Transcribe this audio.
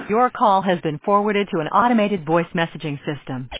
Your call has been forwarded to an automated voice messaging system.